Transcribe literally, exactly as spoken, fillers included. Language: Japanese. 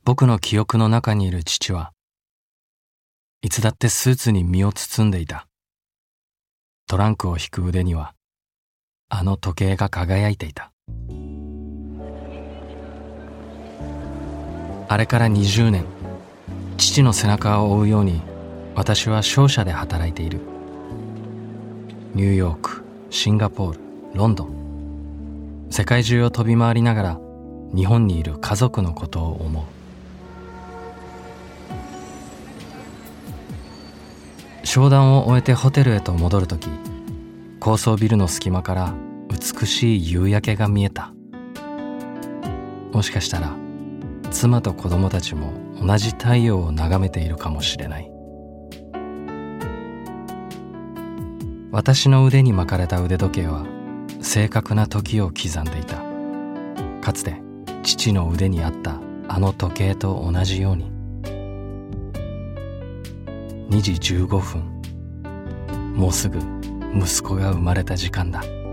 僕の記憶の中にいる父はいつだってスーツに身を包んでいた。トランクを引く腕にはあの時計が輝いていた。あれからにじゅうねん、父の背中を追うように私は商社で働いている。ニューヨーク、シンガポール、ロンドン、世界中を飛び回りながら日本にいる家族のことを思う。商談を終えてホテルへと戻るとき、高層ビルの隙間から美しい夕焼けが見えた。もしかしたら妻と子供たちも同じ太陽を眺めているかもしれない。私の腕に巻かれた腕時計は正確な時を刻んでいた。かつて父の腕にあったあの時計と同じように。にじじゅうごふん、もうすぐ息子が生まれた時間だ。